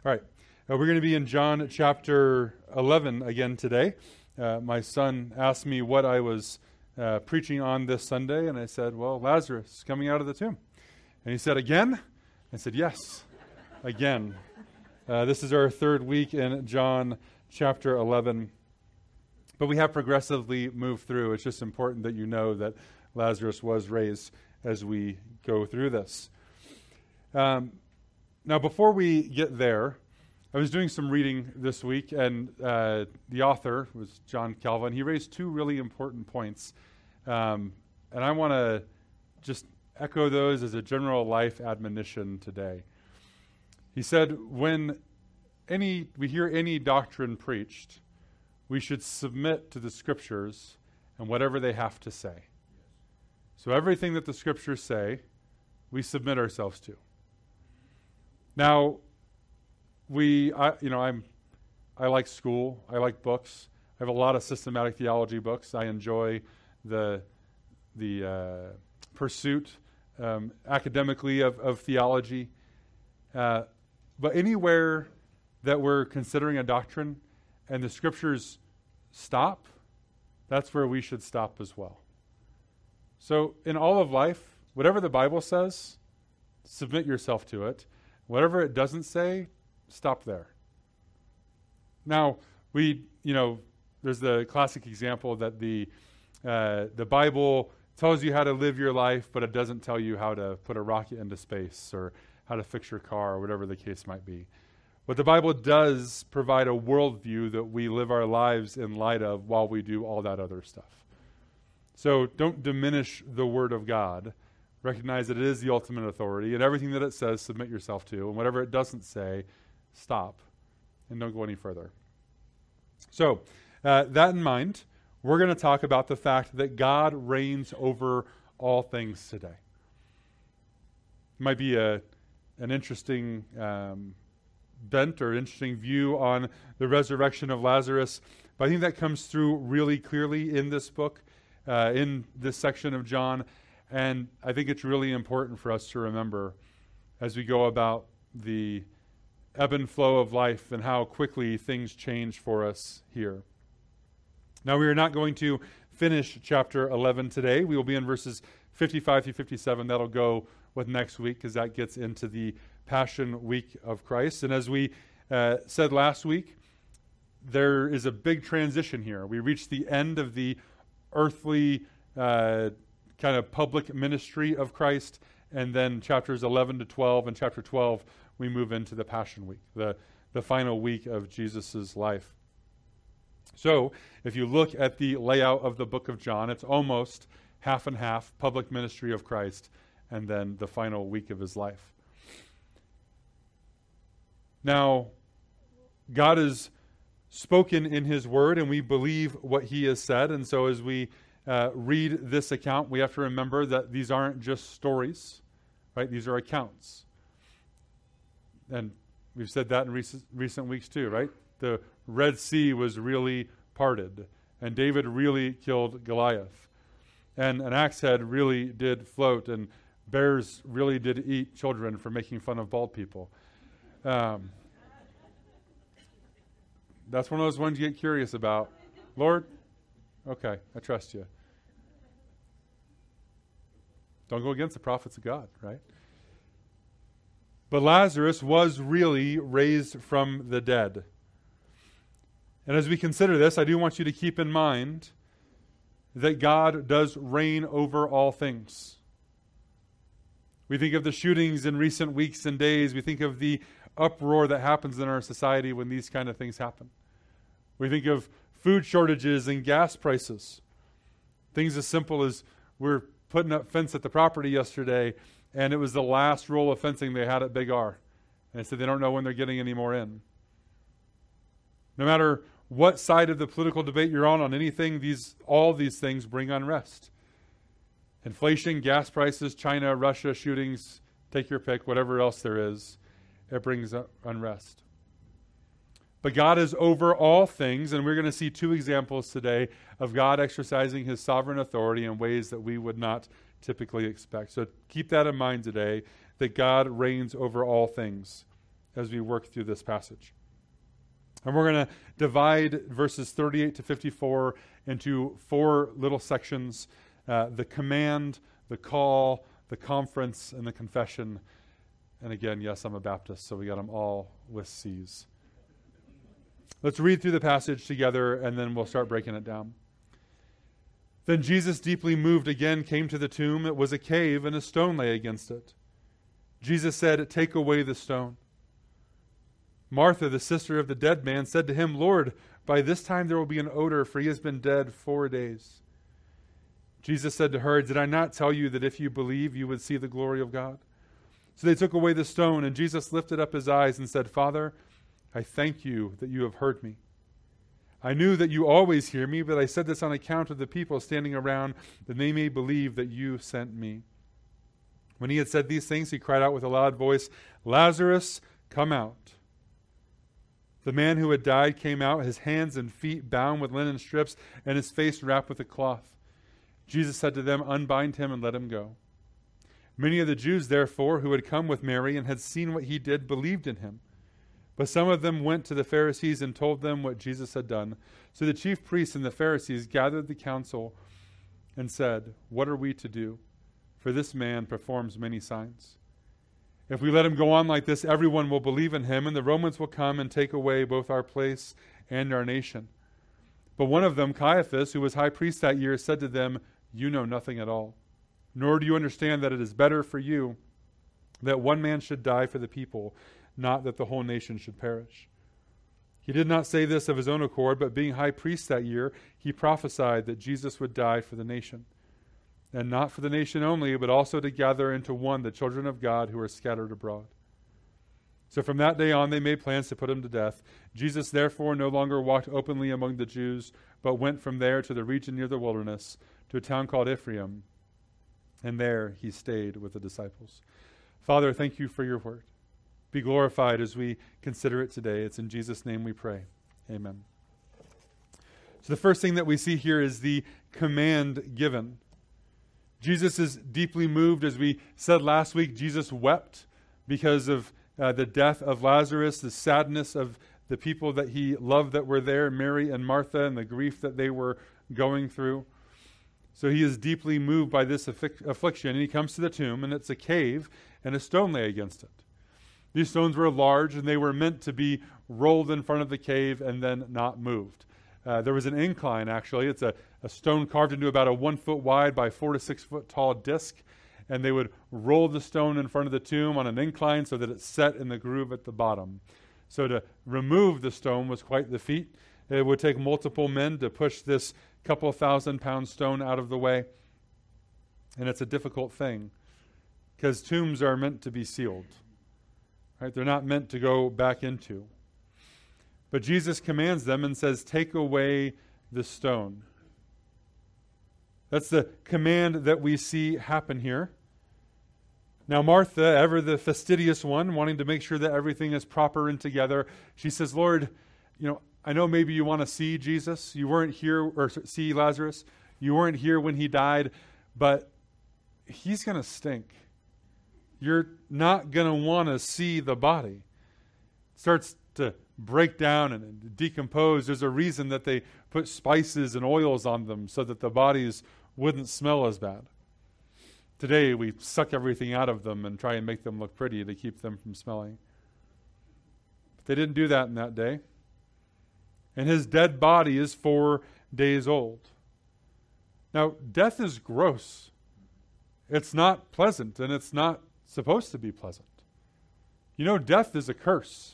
All right. We're going to be in John chapter 11 again today. My son asked me what I was preaching on this Sunday, and I said, well, Lazarus coming out of the tomb. And he said, again? I said, yes, again. This is our third week in John chapter 11. But we have progressively moved through. It's just important that you know that Lazarus was raised as we go through this. Now, before we get there, I was doing some reading this week, and the author was John Calvin. He raised two really important points, and I want to just echo those as a general life admonition today. He said, when we hear any doctrine preached, we should submit to the Scriptures and whatever they have to say. So everything that the Scriptures say, we submit ourselves to. Now, I like school. I like books. I have a lot of systematic theology books. I enjoy the pursuit academically of theology. But anywhere that we're considering a doctrine and the Scriptures stop, that's where we should stop as well. So in all of life, whatever the Bible says, submit yourself to it. Whatever it doesn't say, stop there. Now, there's the classic example that the Bible tells you how to live your life, but it doesn't tell you how to put a rocket into space or how to fix your car or whatever the case might be. But the Bible does provide a worldview that we live our lives in light of while we do all that other stuff. So don't diminish the Word of God. Recognize that it is the ultimate authority, and everything that it says, submit yourself to, and whatever it doesn't say, stop, and don't go any further. So, that in mind, we're going to talk about the fact that God reigns over all things today. It might be an interesting bent or interesting view on the resurrection of Lazarus, but I think that comes through really clearly in this book, in this section of John. And I think it's really important for us to remember as we go about the ebb and flow of life and how quickly things change for us here. Now, we are not going to finish chapter 11 today. We will be in verses 55 through 57. That'll go with next week because that gets into the Passion Week of Christ. And as we said last week, there is a big transition here. We reach the end of the earthly kind of public ministry of Christ, and then chapters 11 to 12, and chapter 12, we move into the Passion Week, the final week of Jesus' life. So, if you look at the layout of the book of John, it's almost half and half, public ministry of Christ, and then the final week of his life. Now, God has spoken in his word, and we believe what he has said, and so as we read this account, we have to remember that these aren't just stories, right? These are accounts. And we've said that in recent weeks too, right? The Red Sea was really parted, and David really killed Goliath. And an axe head really did float, and bears really did eat children for making fun of bald people. That's one of those ones you get curious about. Lord, okay, I trust you. Don't go against the prophets of God, right? But Lazarus was really raised from the dead. And as we consider this, I do want you to keep in mind that God does reign over all things. We think of the shootings in recent weeks and days. We think of the uproar that happens in our society when these kind of things happen. We think of food shortages and gas prices. Things as simple as we're putting up fence at the property yesterday, and it was the last roll of fencing they had at Big R. And they said they don't know when they're getting any more in. No matter what side of the political debate you're on anything, all these things bring unrest. Inflation, gas prices, China, Russia, shootings, take your pick, whatever else there is, it brings unrest. But God is over all things, and we're going to see two examples today of God exercising his sovereign authority in ways that we would not typically expect. So keep that in mind today, that God reigns over all things. as we work through this passage. And we're going to divide verses 38 to 54 into 4 little sections: the command, the call, the conference, and the confession. And again, yes, I'm a Baptist, so we got them all with C's. Let's read through the passage together, and then we'll start breaking it down. Then Jesus, deeply moved again, came to the tomb. It was a cave, and a stone lay against it. Jesus said, "Take away the stone." Martha, the sister of the dead man, said to him, "Lord, by this time there will be an odor, for he has been dead 4 days." Jesus said to her, "Did I not tell you that if you believe, you would see the glory of God?" So they took away the stone, and Jesus lifted up his eyes and said, "Father, I thank you that you have heard me. I knew that you always hear me, but I said this on account of the people standing around, that they may believe that you sent me." When he had said these things, he cried out with a loud voice, "Lazarus, come out." The man who had died came out, his hands and feet bound with linen strips, and his face wrapped with a cloth. Jesus said to them, "Unbind him and let him go." Many of the Jews, therefore, who had come with Mary and had seen what he did, believed in him. But some of them went to the Pharisees and told them what Jesus had done. So the chief priests and the Pharisees gathered the council and said, "What are we to do? For this man performs many signs. If we let him go on like this, everyone will believe in him, and the Romans will come and take away both our place and our nation." But one of them, Caiaphas, who was high priest that year, said to them, "You know nothing at all, nor do you understand that it is better for you that one man should die for the people, not that the whole nation should perish." He did not say this of his own accord, but being high priest that year, he prophesied that Jesus would die for the nation. And not for the nation only, but also to gather into one the children of God who are scattered abroad. So from that day on, they made plans to put him to death. Jesus therefore no longer walked openly among the Jews, but went from there to the region near the wilderness, to a town called Ephraim. And there he stayed with the disciples. Father, thank you for your word. Be glorified as we consider it today. It's in Jesus' name we pray. Amen. So the first thing that we see here is the command given. Jesus is deeply moved. As we said last week, Jesus wept because of the death of Lazarus, the sadness of the people that he loved that were there, Mary and Martha, and the grief that they were going through. So he is deeply moved by this affliction, and he comes to the tomb, and it's a cave, and a stone lay against it. These stones were large, and they were meant to be rolled in front of the cave and then not moved. There was an incline, actually. It's a stone carved into about a 1 foot wide by 4 to 6 foot tall disc, and they would roll the stone in front of the tomb on an incline so that it set in the groove at the bottom. So to remove the stone was quite the feat. It would take multiple men to push this couple 1,000-pound stone out of the way, and it's a difficult thing because tombs are meant to be sealed. Right? They're not meant to go back into. But Jesus commands them and says, "Take away the stone." That's the command that we see happen here. Now Martha, ever the fastidious one, wanting to make sure that everything is proper and together, she says, "Lord, I know maybe you want to see Jesus. You weren't here, or see Lazarus. You weren't here when he died, but he's going to stink. You're not going to want to see the body." It starts to break down and decompose. There's a reason that they put spices and oils on them so that the bodies wouldn't smell as bad. Today, we suck everything out of them and try and make them look pretty to keep them from smelling. But they didn't do that in that day. And his dead body is 4 days old. Now, death is gross. It's not pleasant, and it's not supposed to be pleasant. Death is a curse.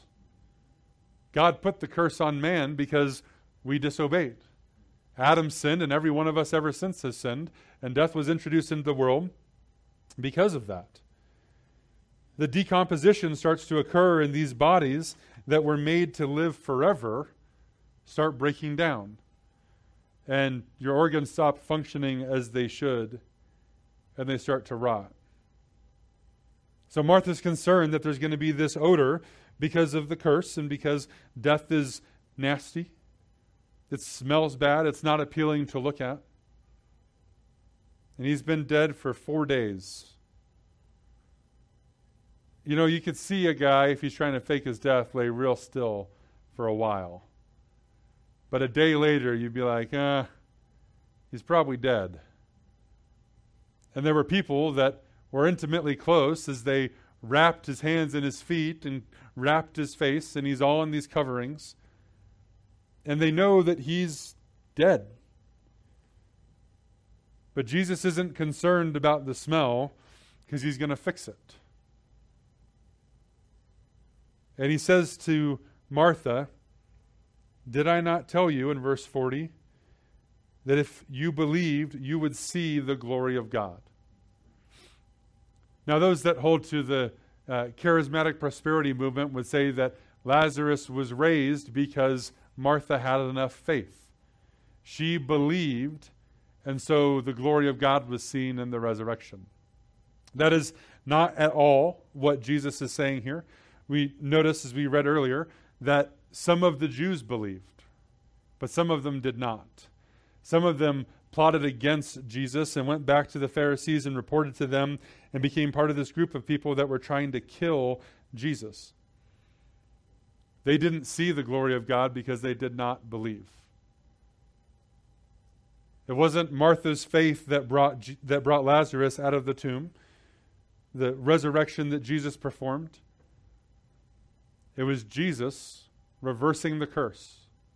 God put the curse on man because we disobeyed. Adam sinned, and every one of us ever since has sinned, and death was introduced into the world because of that. The decomposition starts to occur in these bodies that were made to live forever, start breaking down. And your organs stop functioning as they should, and they start to rot. So Martha's concerned that there's going to be this odor because of the curse and because death is nasty. It smells bad. It's not appealing to look at. And he's been dead for 4 days. You could see a guy, if he's trying to fake his death, lay real still for a while. But a day later, you'd be like, he's probably dead. And there were people that were intimately close as they wrapped his hands and his feet and wrapped his face, and he's all in these coverings. And they know that he's dead. But Jesus isn't concerned about the smell because he's going to fix it. And he says to Martha, did I not tell you in verse 40 that if you believed, you would see the glory of God? Now, those that hold to the charismatic prosperity movement would say that Lazarus was raised because Martha had enough faith. She believed, and so the glory of God was seen in the resurrection. That is not at all what Jesus is saying here. We notice, as we read earlier, that some of the Jews believed, but some of them did not. Some of them plotted against Jesus and went back to the Pharisees and reported to them and became part of this group of people that were trying to kill Jesus. They didn't see the glory of God because they did not believe. It wasn't Martha's faith that brought Lazarus out of the tomb, the resurrection that Jesus performed. It was Jesus reversing the curse.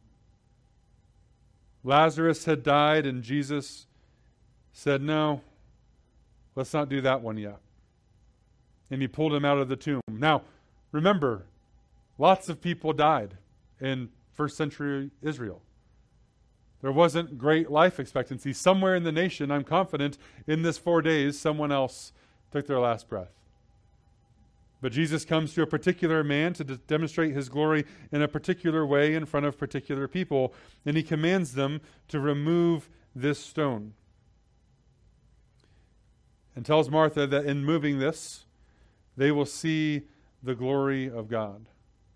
Lazarus had died, and Jesus said, no, let's not do that one yet. And he pulled him out of the tomb. Now, remember, lots of people died in first century Israel. There wasn't great life expectancy. Somewhere in the nation, I'm confident, in this 4 days, someone else took their last breath. But Jesus comes to a particular man to demonstrate his glory in a particular way in front of particular people, and he commands them to remove this stone. And tells Martha that in moving this, they will see the glory of God.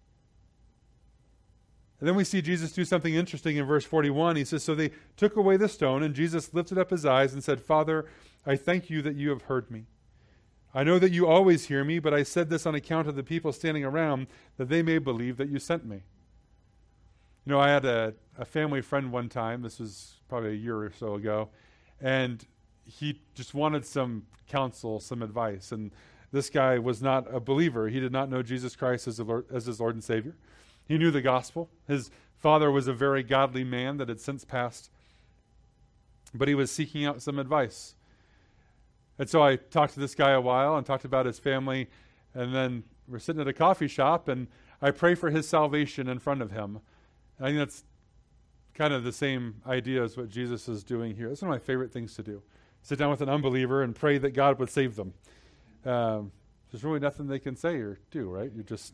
And then we see Jesus do something interesting in verse 41. He says, so they took away the stone, and Jesus lifted up his eyes and said, Father, I thank you that you have heard me. I know that you always hear me, but I said this on account of the people standing around, that they may believe that you sent me. I had a family friend one time, this was probably a year or so ago, and he just wanted some counsel, some advice. And this guy was not a believer. He did not know Jesus Christ as his Lord and Savior. He knew the gospel. His father was a very godly man that had since passed, but he was seeking out some advice. And so I talked to this guy a while and talked about his family, and then we're sitting at a coffee shop, and I pray for his salvation in front of him. And I think that's kind of the same idea as what Jesus is doing here. It's one of my favorite things to do. Sit down with an unbeliever and pray that God would save them. There's really nothing they can say or do, right?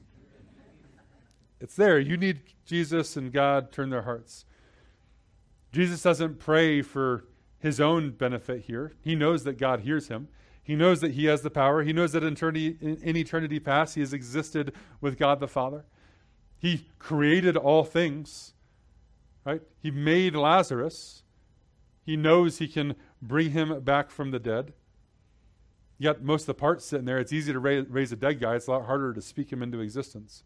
It's there. You need Jesus and God turn their hearts. Jesus doesn't pray for his own benefit here. He knows that God hears him. He knows that he has the power. He knows that in eternity past, he has existed with God the Father. He created all things, right? He made Lazarus. He knows he can bring him back from the dead. You got most of the parts sitting there. It's easy to raise a dead guy. It's a lot harder to speak him into existence.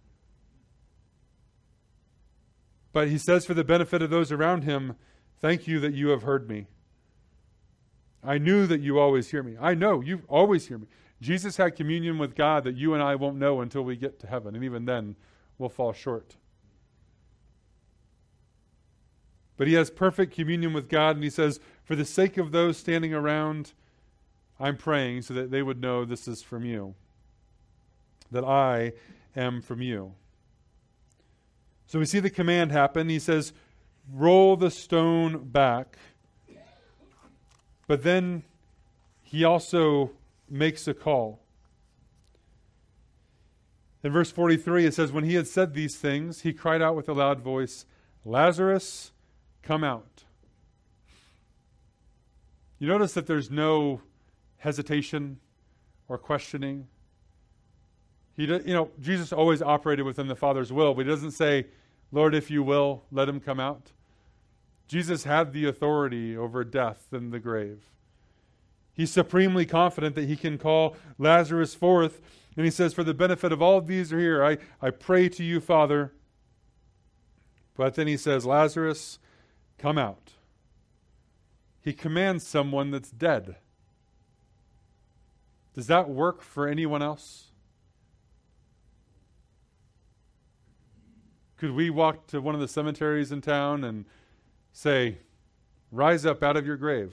But he says, for the benefit of those around him, thank you that you have heard me. I knew that you always hear me. I know you always hear me. Jesus had communion with God that you and I won't know until we get to heaven. And even then, we'll fall short. But he has perfect communion with God. And he says, for the sake of those standing around, I'm praying so that they would know this is from you. That I am from you. So we see the command happen. He says, roll the stone back. But then he also makes a call. In verse 43, it says, when he had said these things, he cried out with a loud voice, Lazarus, come out. You notice that there's no hesitation or questioning. Jesus always operated within the Father's will, but he doesn't say, Lord, if you will, let him come out. Jesus had the authority over death and the grave. He's supremely confident that he can call Lazarus forth And he says, for the benefit of all of these are here, I pray to you, Father. But then he says, Lazarus, come out. He commands someone that's dead. Does that work for anyone else? Could we walk to one of the cemeteries in town and say, rise up out of your grave?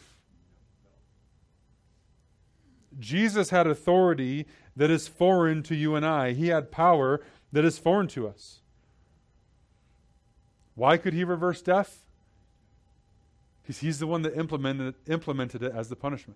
Jesus had authority that is foreign to you and I. He had power that is foreign to us. Why could he reverse death? Because he's the one that implemented it as the punishment.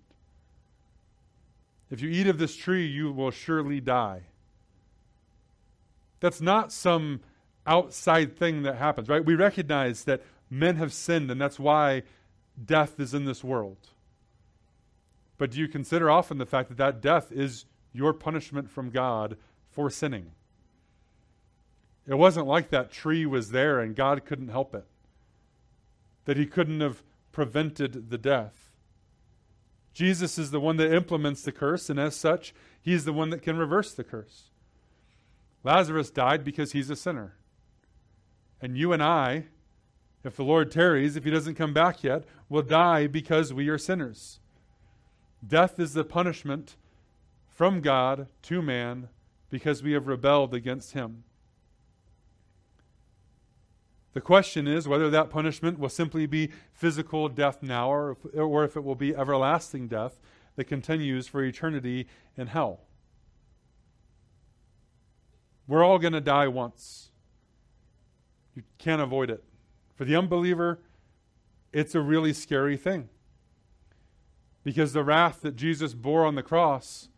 If you eat of this tree, you will surely die. That's not some outside thing that happens, right? We recognize that men have sinned, and that's why death is in this world. But do you consider often the fact that that death is your punishment from God for sinning? It wasn't like that tree was there and God couldn't help it, that he couldn't have prevented the death. Jesus is the one that implements the curse, and as such, he's the one that can reverse the curse. Lazarus died because he's a sinner. And you and I, if the Lord tarries, if he doesn't come back yet, will die because we are sinners. Death is the punishment from God to man because we have rebelled against him. The question is whether that punishment will simply be physical death now or if it will be everlasting death that continues for eternity in hell. We're all going to die once. You can't avoid it. For the unbeliever, it's a really scary thing. Because the wrath that Jesus bore on the cross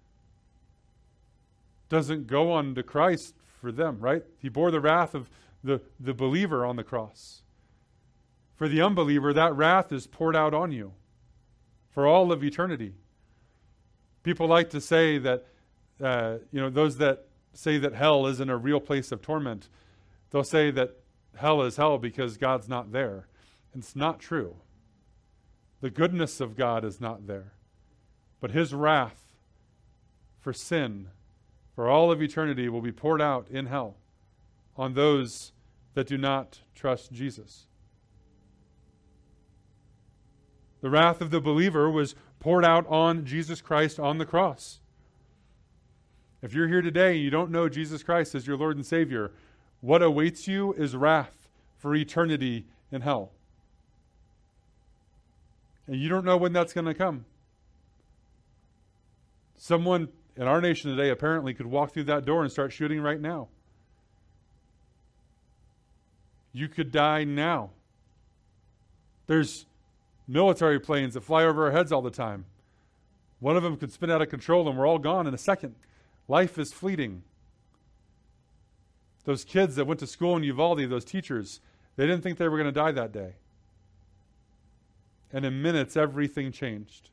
doesn't go on to Christ for them, right? He bore the wrath of the believer on the cross. For the unbeliever, that wrath is poured out on you for all of eternity. People like to say that, those that say that hell isn't a real place of torment, they'll say that hell is hell because God's not there. And it's not true. The goodness of God is not there. But his wrath for sin, for all of eternity, will be poured out in hell on those that do not trust Jesus. The wrath of the believer was poured out on Jesus Christ on the cross. If you're here today and you don't know Jesus Christ as your Lord and Savior, what awaits you is wrath for eternity in hell. And you don't know when that's going to come. Someone in our nation today apparently could walk through that door and start shooting right now. You could die now. There's military planes that fly over our heads all the time. One of them could spin out of control and we're all gone in a second. Life is fleeting. Those kids that went to school in Uvalde, those teachers, they didn't think they were going to die that day. And in minutes, everything changed.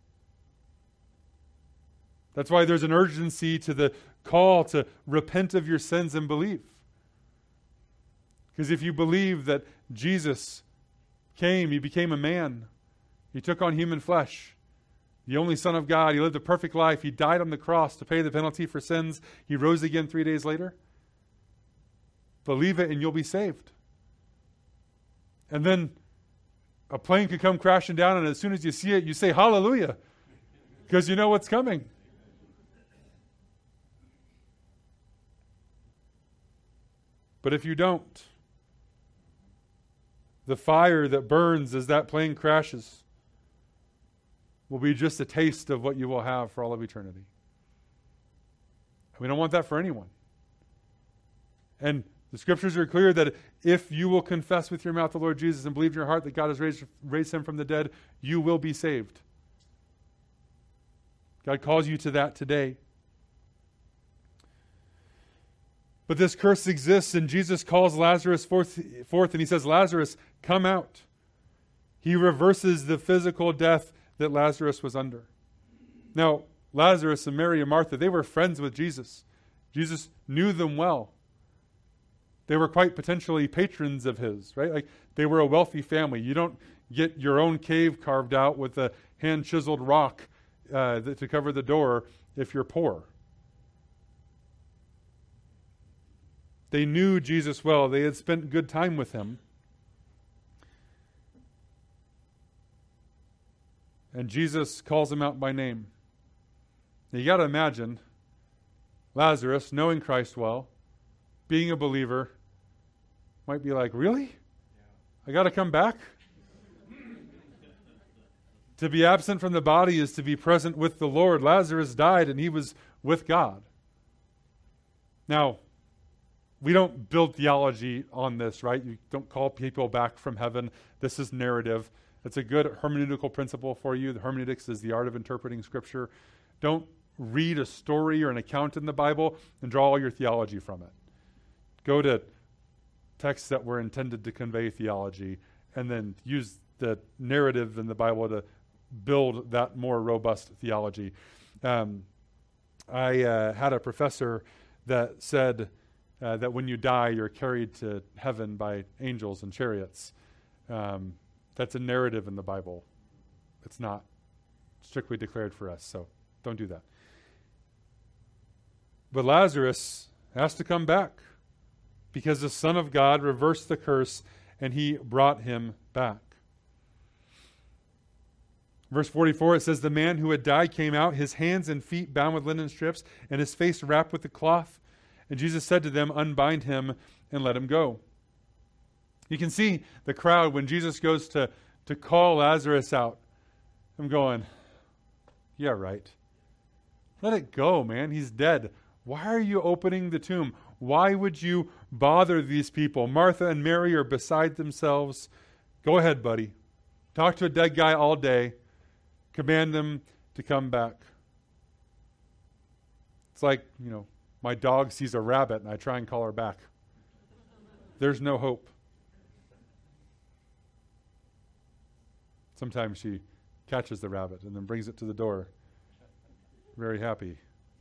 That's why there's an urgency to the call to repent of your sins and believe. Because if you believe that Jesus came, he became a man, he took on human flesh, the only Son of God, he lived a perfect life, he died on the cross to pay the penalty for sins, he rose again 3 days later, believe it and you'll be saved. And then a plane could come crashing down, and as soon as you see it, you say, hallelujah, because you know what's coming. But if you don't, the fire that burns as that plane crashes will be just a taste of what you will have for all of eternity. We don't want that for anyone. And the scriptures are clear that if you will confess with your mouth the Lord Jesus and believe in your heart that God has raised him from the dead, you will be saved. God calls you to that today. But this curse exists, and Jesus calls Lazarus forth and he says, Lazarus, come out. He reverses the physical death that Lazarus was under. Now, Lazarus and Mary and Martha, they were friends with Jesus. Jesus knew them well. They were quite potentially patrons of his, right? Like they were a wealthy family. You don't get your own cave carved out with a hand-chiseled rock to cover the door if you're poor. They knew Jesus well. They had spent good time with him. And Jesus calls him out by name. Now, you got to imagine Lazarus, knowing Christ well, being a believer, might be like, really? I got to come back? To be absent from the body is to be present with the Lord. Lazarus died and he was with God. Now, we don't build theology on this, right? You don't call people back from heaven. This is narrative. It's a good hermeneutical principle for you. The hermeneutics is the art of interpreting Scripture. Don't read a story or an account in the Bible and draw all your theology from it. Go to texts that were intended to convey theology and then use the narrative in the Bible to build that more robust theology. I had a professor that said that when you die, you're carried to heaven by angels and chariots. That's a narrative in the Bible. It's not strictly declared for us, so don't do that. But Lazarus has to come back because the Son of God reversed the curse and he brought him back. Verse 44, it says, the man who had died came out, his hands and feet bound with linen strips, and his face wrapped with a cloth. And Jesus said to them, unbind him and let him go. You can see the crowd when Jesus goes to call Lazarus out. I'm going, yeah, right. Let it go, man. He's dead. Why are you opening the tomb? Why would you bother these people? Martha and Mary are beside themselves. Go ahead, buddy. Talk to a dead guy all day. Command them to come back. It's like, my dog sees a rabbit and I try and call her back. There's no hope. Sometimes she catches the rabbit and then brings it to the door. Very happy.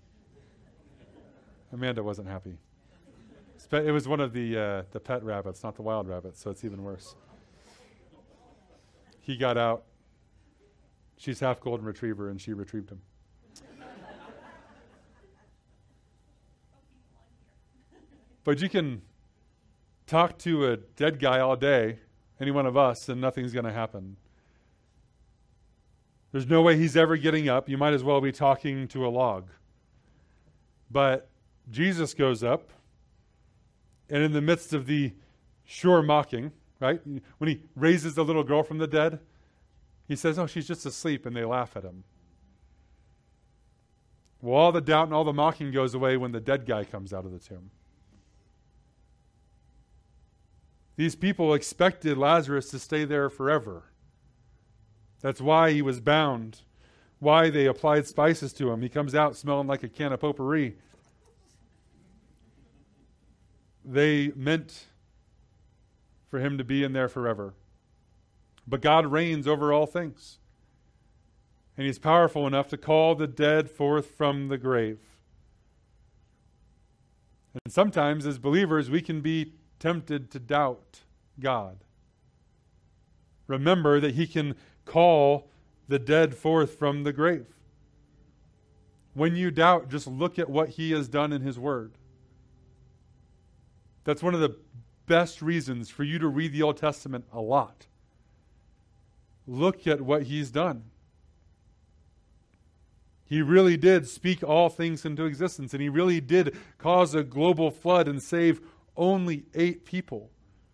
Amanda wasn't happy. It was one of the pet rabbits, not the wild rabbits, so it's even worse. He got out. She's half golden retriever, and she retrieved him. But you can talk to a dead guy all day, any one of us, and nothing's going to happen. There's no way he's ever getting up. You might as well be talking to a log. But Jesus goes up, and in the midst of the sure mocking, right? When he raises the little girl from the dead, he says, oh, she's just asleep, and they laugh at him. Well, all the doubt and all the mocking goes away when the dead guy comes out of the tomb. These people expected Lazarus to stay there forever. That's why he was bound, why they applied spices to him. He comes out smelling like a can of potpourri. They meant for him to be in there forever. But God reigns over all things. And he's powerful enough to call the dead forth from the grave. And sometimes as believers, we can be tempted to doubt God. Remember that he can call the dead forth from the grave. When you doubt, just look at what he has done in his word. That's one of the best reasons for you to read the Old Testament a lot. Look at what he's done. He really did speak all things into existence, and he really did cause a global flood and save only 8 people.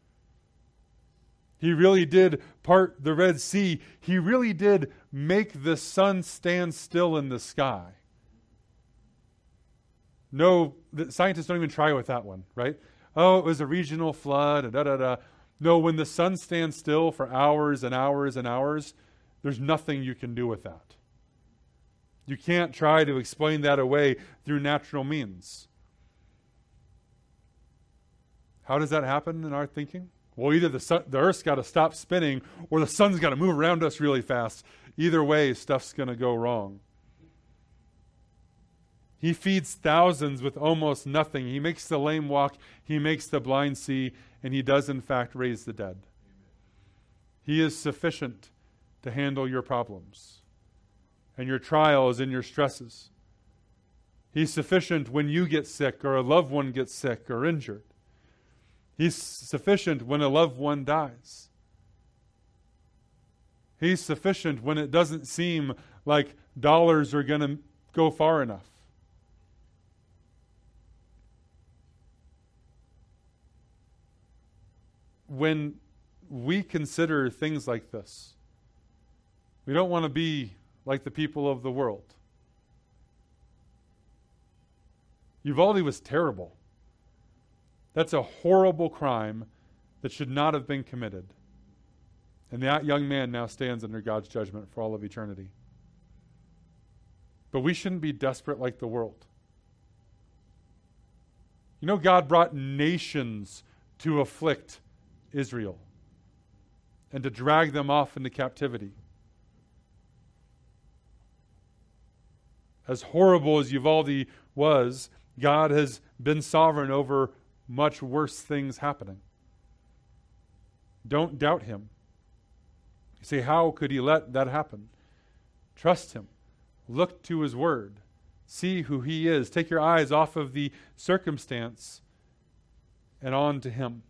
He really did part the Red Sea. He really did make the sun stand still in the sky. No, the scientists don't even try with that one, right? Oh, it was a regional flood, and da-da-da. No, when the sun stands still for hours and hours and hours, there's nothing you can do with that. You can't try to explain that away through natural means. How does that happen in our thinking? Well, either the Earth's got to stop spinning or the sun's got to move around us really fast. Either way, stuff's going to go wrong. He feeds thousands with almost nothing. He makes the lame walk. He makes the blind see. And he does, in fact, raise the dead. He is sufficient to handle your problems and your trials and your stresses. He's sufficient when you get sick or a loved one gets sick or injured. He's sufficient when a loved one dies. He's sufficient when it doesn't seem like dollars are going to go far enough. When we consider things like this, we don't want to be like the people of the world. Uvalde was terrible. That's a horrible crime that should not have been committed. And that young man now stands under God's judgment for all of eternity. But we shouldn't be desperate like the world. You know, God brought nations to afflict Israel and to drag them off into captivity. As horrible as Uvalde was, God has been sovereign over much worse things happening. Don't doubt him. You say, how could he let that happen? Trust him. Look to his word. See who he is. Take your eyes off of the circumstance and on to him.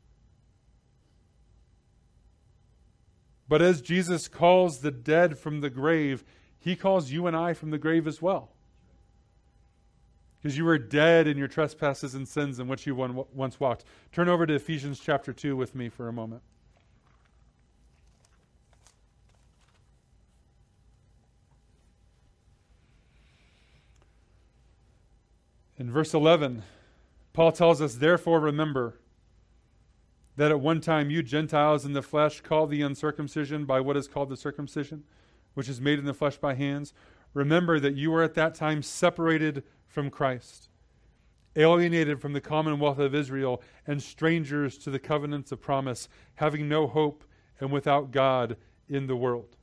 But as Jesus calls the dead from the grave, he calls you and I from the grave as well. Because you were dead in your trespasses and sins in which you once walked. Turn over to Ephesians chapter 2 with me for a moment. In verse 11, Paul tells us, therefore remember that at one time you Gentiles in the flesh called the uncircumcision by what is called the circumcision, which is made in the flesh by hands. Remember that you were at that time separated from Christ, alienated from the commonwealth of Israel, and strangers to the covenants of promise, having no hope and without God in the world.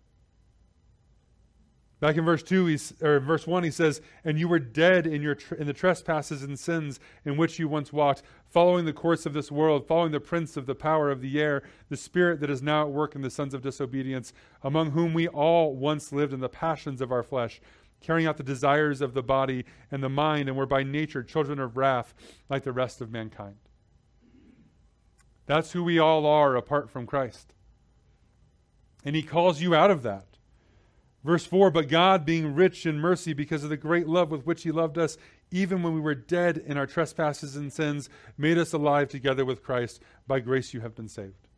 Back in verse 1, he says, and you were dead in the trespasses and sins in which you once walked, following the course of this world, following the prince of the power of the air, the spirit that is now at work in the sons of disobedience, among whom we all once lived in the passions of our flesh, carrying out the desires of the body and the mind, and were by nature children of wrath like the rest of mankind. That's who we all are apart from Christ. And he calls you out of that. Verse 4, but God, being rich in mercy because of the great love with which he loved us, even when we were dead in our trespasses and sins, made us alive together with Christ. By grace you have been saved.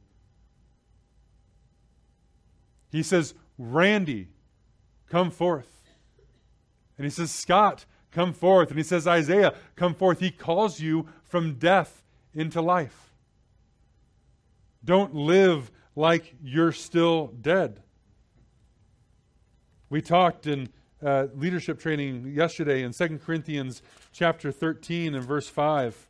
He says, Randy, come forth. And he says, Scott, come forth. And he says, Isaiah, come forth. He calls you from death into life. Don't live like you're still dead. We talked in leadership training yesterday in 2 Corinthians chapter 13 and verse 5.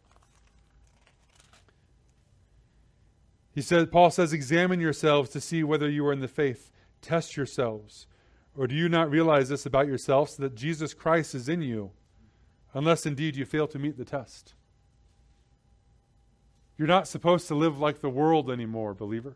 Paul says, examine yourselves to see whether you are in the faith. Test yourselves. Or do you not realize this about yourselves, that Jesus Christ is in you, unless indeed you fail to meet the test? You're not supposed to live like the world anymore, believer.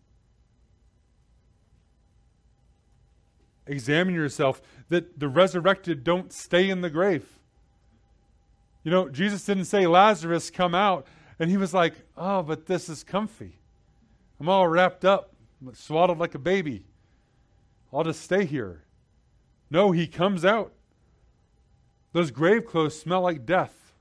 Examine yourself, that the resurrected don't stay in the grave. You know, Jesus didn't say, Lazarus, come out. And he was like, oh, but this is comfy. I'm all wrapped up, swaddled like a baby. I'll just stay here. No, he comes out. Those grave clothes smell like death.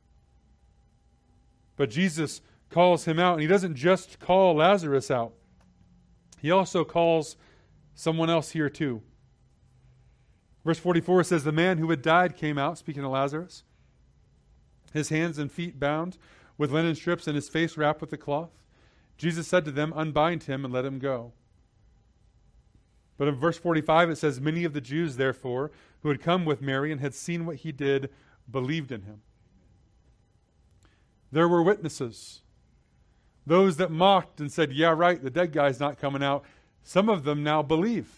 But Jesus calls him out, and he doesn't just call Lazarus out. He also calls someone else here too. Verse 44 says, the man who had died came out, speaking of Lazarus, his hands and feet bound with linen strips and his face wrapped with a cloth. Jesus said to them, unbind him and let him go. But in verse 45 it says, many of the Jews, therefore, who had come with Mary and had seen what he did, believed in him. There were witnesses. Those that mocked and said, yeah, right, the dead guy's not coming out. Some of them now believe.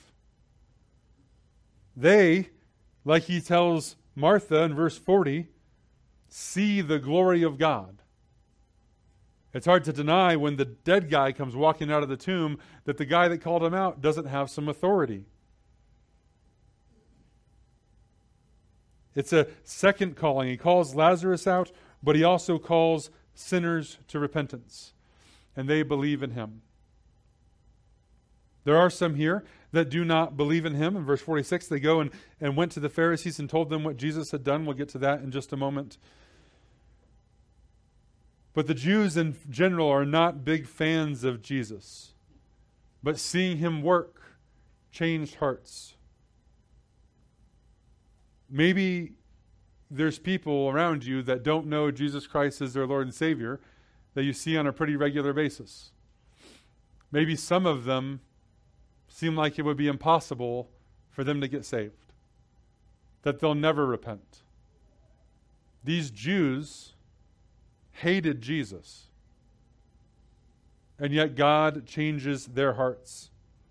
They, like he tells Martha in verse 40, see the glory of God. It's hard to deny when the dead guy comes walking out of the tomb that the guy that called him out doesn't have some authority. It's a second calling. He calls Lazarus out, but he also calls sinners to repentance, and they believe in him. There are some here that do not believe in him. In verse 46, they go and went to the Pharisees and told them what Jesus had done. We'll get to that in just a moment. But the Jews in general are not big fans of Jesus. But seeing him work changed hearts. Maybe there's people around you that don't know Jesus Christ as their Lord and Savior that you see on a pretty regular basis. Maybe some of them seem like it would be impossible for them to get saved, that they'll never repent. These Jews hated Jesus, and yet God changes their hearts.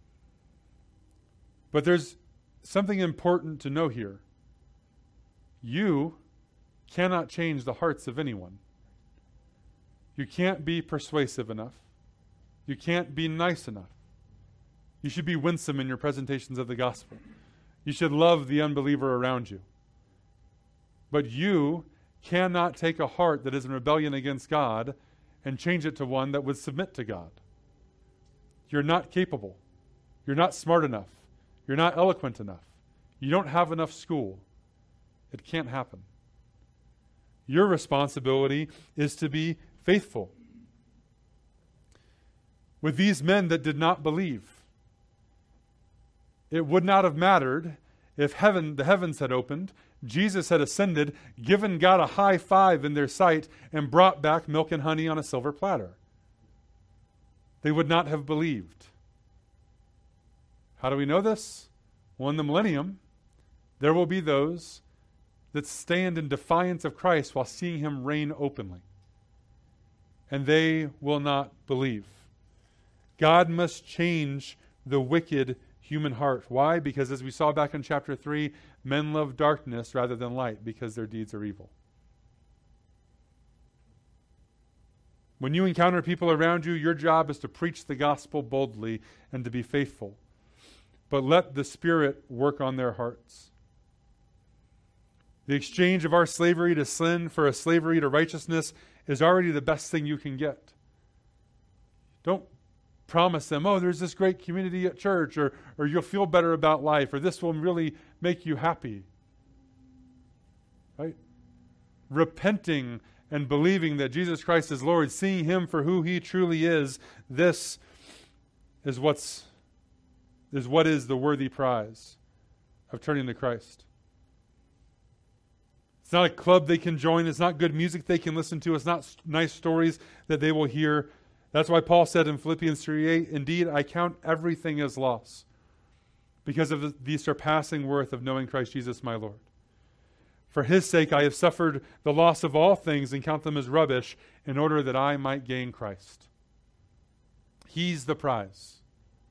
But there's something important to know here. You cannot change the hearts of anyone. You can't be persuasive enough. You can't be nice enough. You should be winsome in your presentations of the gospel. You should love the unbeliever around you. But you cannot take a heart that is in rebellion against God and change it to one that would submit to God. You're not capable. You're not smart enough. You're not eloquent enough. You don't have enough school. It can't happen. Your responsibility is to be faithful. With these men that did not believe, it would not have mattered if the heavens had opened, Jesus had ascended, given God a high five in their sight, and brought back milk and honey on a silver platter. They would not have believed. How do we know this? Well, in the millennium, there will be those that stand in defiance of Christ while seeing him reign openly. And they will not believe. God must change the wicked human heart. Why? Because as we saw back in chapter 3, men love darkness rather than light because their deeds are evil. When you encounter people around you, your job is to preach the gospel boldly and to be faithful. But let the Spirit work on their hearts. The exchange of our slavery to sin for a slavery to righteousness is already the best thing you can get. Don't promise them, oh, there's this great community at church, or you'll feel better about life, or this will really make you happy. Right? Repenting and believing that Jesus Christ is Lord, seeing him for who he truly is, this is what is the worthy prize of turning to Christ. It's not a club they can join. It's not good music they can listen to. It's not nice stories that they will hear. That's why Paul said in Philippians 3:8, indeed, I count everything as loss because of the surpassing worth of knowing Christ Jesus my Lord. For his sake I have suffered the loss of all things and count them as rubbish in order that I might gain Christ. He's the prize.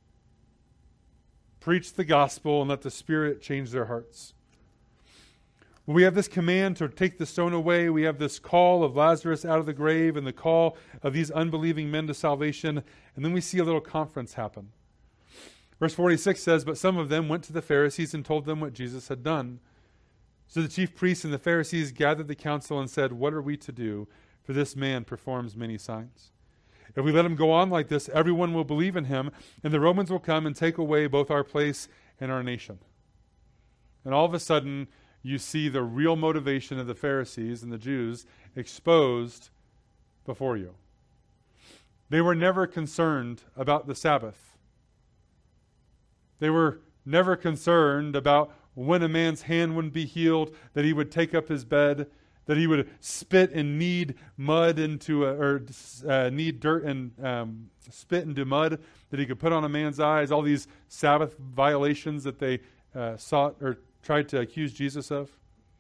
Preach the gospel and let the Spirit change their hearts. We have this command to take the stone away. We have this call of Lazarus out of the grave and the call of these unbelieving men to salvation. And then we see a little conference happen. Verse 46 says, but some of them went to the Pharisees and told them what Jesus had done. So the chief priests and the Pharisees gathered the council and said, what are we to do? For this man performs many signs. If we let him go on like this, everyone will believe in him, and the Romans will come and take away both our place and our nation. And all of a sudden, you see the real motivation of the Pharisees and the Jews exposed before you. They were never concerned about the Sabbath. They were never concerned about when a man's hand wouldn't be healed, that he would take up his bed, that he would spit and knead mud into, knead dirt and spit into mud that he could put on a man's eyes. All these Sabbath violations that they sought or tried to accuse Jesus of.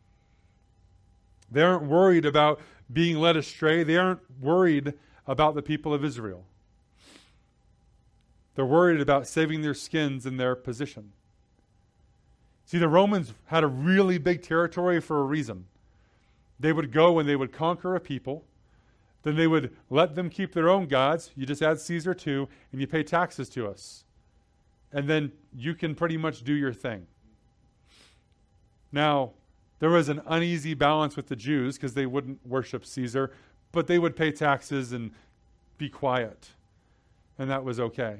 They aren't worried about being led astray. They aren't worried about the people of Israel. They're worried about saving their skins and their position. See, the Romans had a really big territory for a reason. They would go and they would conquer a people. Then they would let them keep their own gods. You just add Caesar too, and you pay taxes to us. And then you can pretty much do your thing. Now, there was an uneasy balance with the Jews because they wouldn't worship Caesar. but they would pay taxes and be quiet. And that was okay.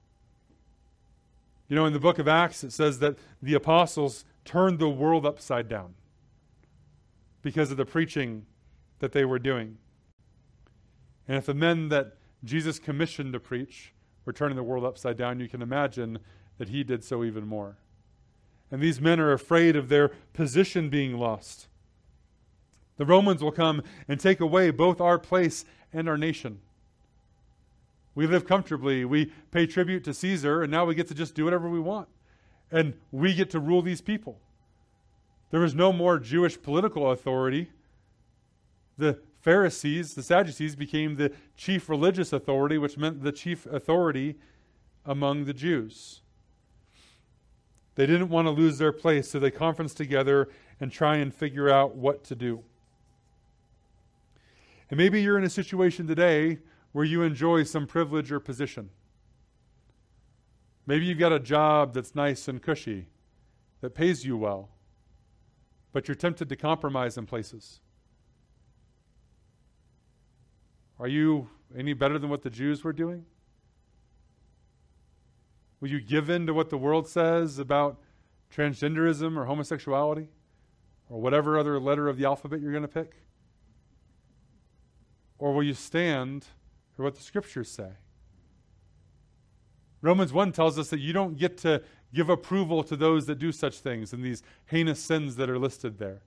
You know, in the book of Acts, it says that the apostles turned the world upside down because of the preaching that they were doing. And if the men that Jesus commissioned to preach were turning the world upside down, you can imagine that he did so even more. And these men are afraid of their position being lost. The Romans will come and take away both our place and our nation. We live comfortably. We pay tribute to Caesar, and now we get to just do whatever we want. And we get to rule these people. There was no more Jewish political authority. The Pharisees, the Sadducees, became the chief religious authority, which meant the chief authority among the Jews. They didn't want to lose their place, so they conferenced together and try and figure out what to do. And maybe you're in a situation today where you enjoy some privilege or position. Maybe you've got a job that's nice and cushy, that pays you well, but you're tempted to compromise in places. Are you any better than what the Jews were doing? Will you give in to what the world says about transgenderism or homosexuality or whatever other letter of the alphabet you're going to pick? Or will you stand for what the Scriptures say? Romans 1 tells us that you don't get to give approval to those that do such things and these heinous sins that are listed there.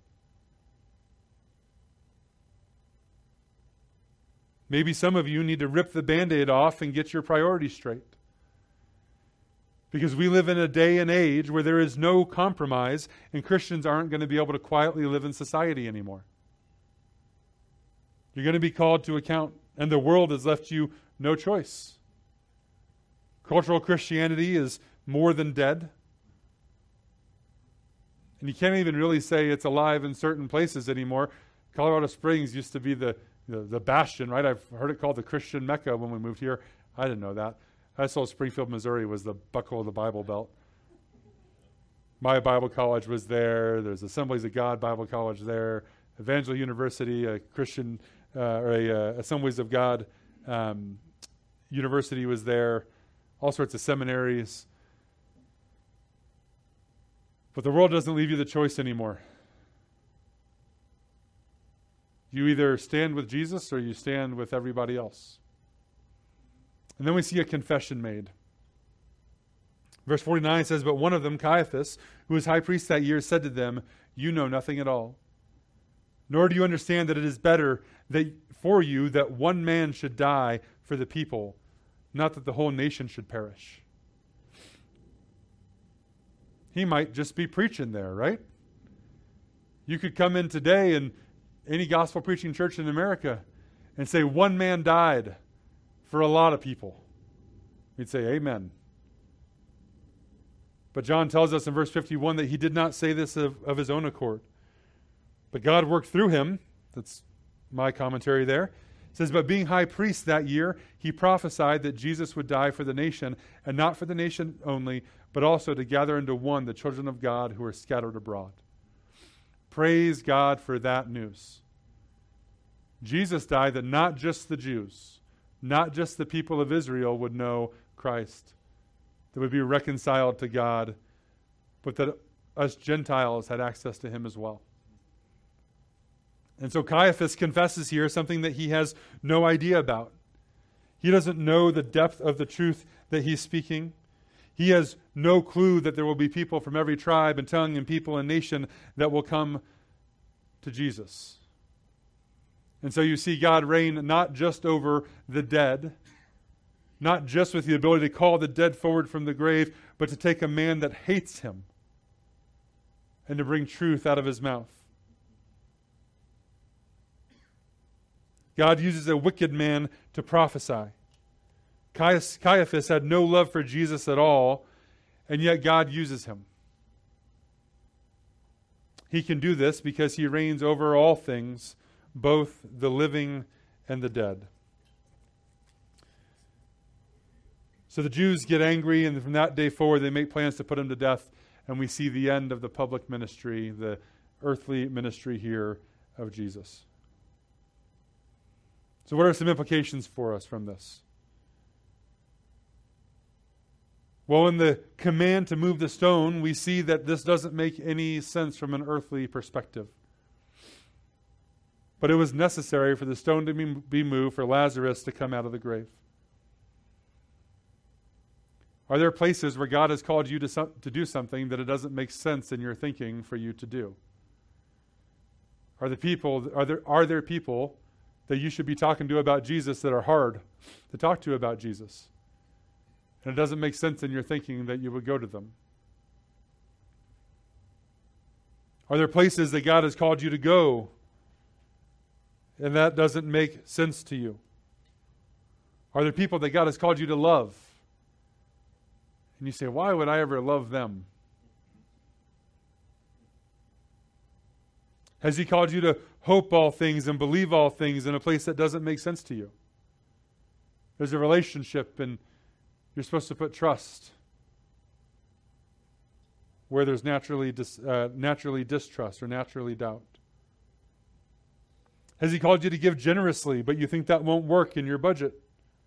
Maybe some of you need to rip the Band-Aid off and get your priorities straight. Because we live in a day and age where there is no compromise, and Christians aren't going to be able to quietly live in society anymore. You're going to be called to account, and the world has left you no choice. Cultural Christianity is more than dead. And you can't even really say it's alive in certain places anymore. Colorado Springs used to be the bastion, right? I've heard it called the Christian Mecca when we moved here. I didn't know that. I saw Springfield, Missouri was the buckle of the Bible Belt. My Bible college was there. There's Assemblies of God Bible College there. Evangel University, a Christian Assemblies of God University was there. All sorts of seminaries. But the world doesn't leave you the choice anymore. You either stand with Jesus or you stand with everybody else. And then we see a confession made. Verse 49 says, "But one of them, Caiaphas, who was high priest that year, said to them, 'You know nothing at all. Nor do you understand that it is better that for you that one man should die for the people, not that the whole nation should perish.'" He might just be preaching there, right? You could come in today in any gospel preaching church in America and say, "One man died for a lot of people." We'd say, "Amen." But John tells us in verse 51 that he did not say this of his own accord. But God worked through him. That's my commentary there. It says, "But being high priest that year, he prophesied that Jesus would die for the nation, and not for the nation only, but also to gather into one the children of God who are scattered abroad." Praise God for that news. Jesus died that not just the Jews, not just the people of Israel would know Christ, that would be reconciled to God, but that us Gentiles had access to him as well. And so Caiaphas confesses here something that he has no idea about. He doesn't know the depth of the truth that he's speaking. He has no clue that there will be people from every tribe and tongue and people and nation that will come to Jesus. And so you see God reign not just over the dead, not just with the ability to call the dead forward from the grave, but to take a man that hates him and to bring truth out of his mouth. God uses a wicked man to prophesy. Caiaphas had no love for Jesus at all, and yet God uses him. He can do this because he reigns over all things, both the living and the dead. So the Jews get angry, and from that day forward, they make plans to put him to death, and we see the end of the public ministry, the earthly ministry here of Jesus. So what are some implications for us from this? Well, in the command to move the stone, we see that this doesn't make any sense from an earthly perspective. But it was necessary for the stone to be moved for Lazarus to come out of the grave. Are there places where God has called you to do something that it doesn't make sense in your thinking for you to do? Are there people that you should be talking to about Jesus that are hard to talk to about Jesus? And it doesn't make sense in your thinking that you would go to them. Are there places that God has called you to go and that doesn't make sense to you? Are there people that God has called you to love? And you say, why would I ever love them? Has He called you to hope all things and believe all things in a place that doesn't make sense to you? There's a relationship and you're supposed to put trust where there's naturally distrust or naturally doubt. Has He called you to give generously, but you think that won't work in your budget?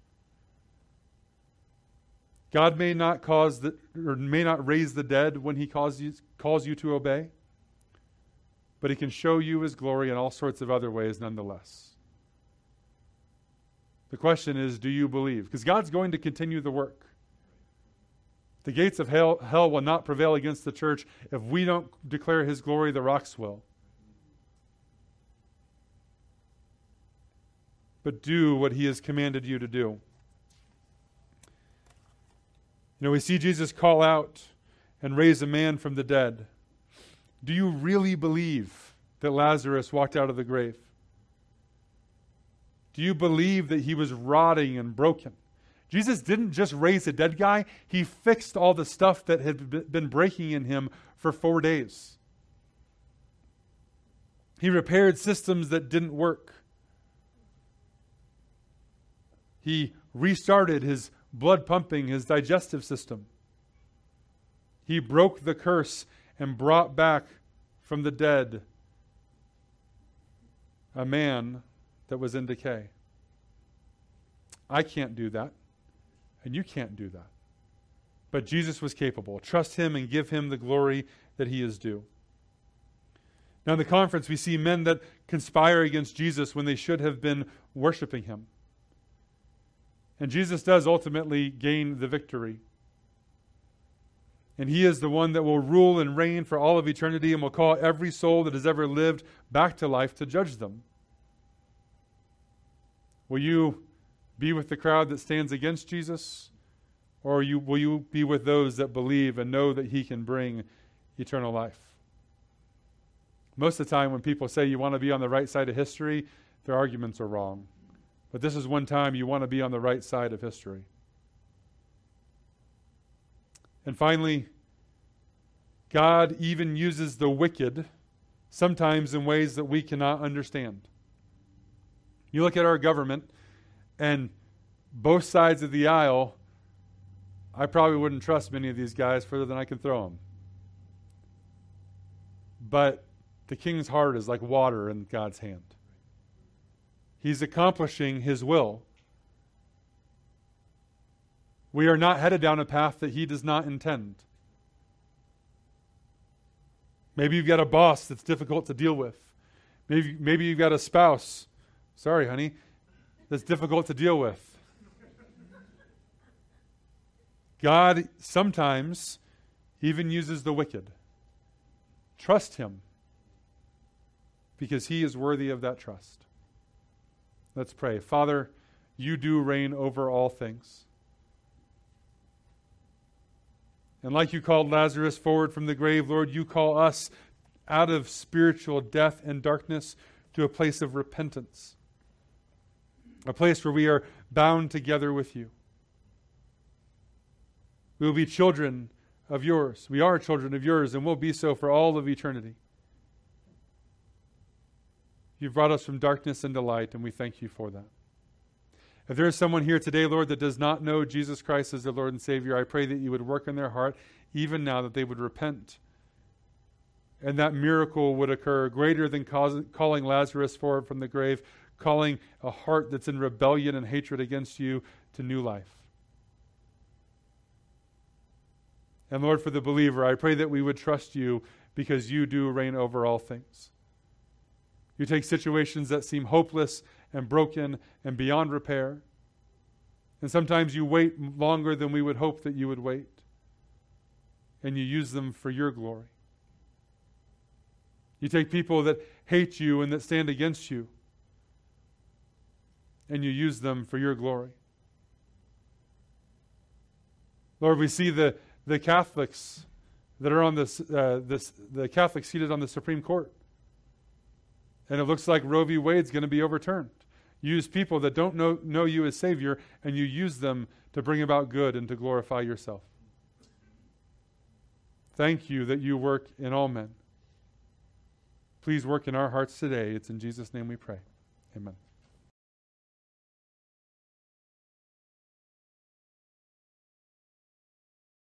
God may not may not raise the dead when He calls you to obey, but He can show you His glory in all sorts of other ways nonetheless. The question is, do you believe? Because God's going to continue the work. The gates of hell will not prevail against the church. If we don't declare His glory, the rocks will. But do what He has commanded you to do. We see Jesus call out and raise a man from the dead. Do you really believe that Lazarus walked out of the grave? Do you believe that he was rotting and broken? Jesus didn't just raise a dead guy. He fixed all the stuff that had been breaking in him for 4 days. He repaired systems that didn't work. He restarted his blood pumping, his digestive system. He broke the curse and brought back from the dead a man that was in decay. I can't do that, and you can't do that. But Jesus was capable. Trust Him and give Him the glory that He is due. Now in the conference, we see men that conspire against Jesus when they should have been worshiping Him. And Jesus does ultimately gain the victory. And He is the one that will rule and reign for all of eternity and will call every soul that has ever lived back to life to judge them. Will you be with the crowd that stands against Jesus? Or will you be with those that believe and know that He can bring eternal life? Most of the time when people say you want to be on the right side of history, their arguments are wrong. But this is one time you want to be on the right side of history. And finally, God even uses the wicked sometimes in ways that we cannot understand. You look at our government, and both sides of the aisle, I probably wouldn't trust many of these guys further than I can throw them. But the king's heart is like water in God's hand. He's accomplishing His will. We are not headed down a path that He does not intend. Maybe you've got a boss that's difficult to deal with. Maybe you've got a spouse, sorry honey, that's difficult to deal with. God sometimes even uses the wicked. Trust Him, because He is worthy of that trust. Let's pray. Father, You do reign over all things. And like You called Lazarus forward from the grave, Lord, You call us out of spiritual death and darkness to a place of repentance, a place where we are bound together with You. We will be children of Yours. We are children of Yours, and will be so for all of eternity. You've brought us from darkness into light, and we thank You for that. If there is someone here today, Lord, that does not know Jesus Christ as their Lord and Savior, I pray that You would work in their heart even now, that they would repent and that miracle would occur, greater than calling Lazarus forward from the grave, calling a heart that's in rebellion and hatred against you to new life. And Lord, for the believer, I pray that we would trust you because you do reign over all things. You take situations that seem hopeless and broken and beyond repair, and sometimes you wait longer than we would hope that you would wait, and you use them for your glory. You take people that hate you and that stand against you, and you use them for your glory. Lord, we see the Catholics that are on the Catholics seated on the Supreme Court. And it looks like Roe v. Wade's going to be overturned. You use people that don't know you as Savior, and you use them to bring about good and to glorify yourself. Thank you that you work in all men. Please work in our hearts today. It's in Jesus' name we pray. Amen.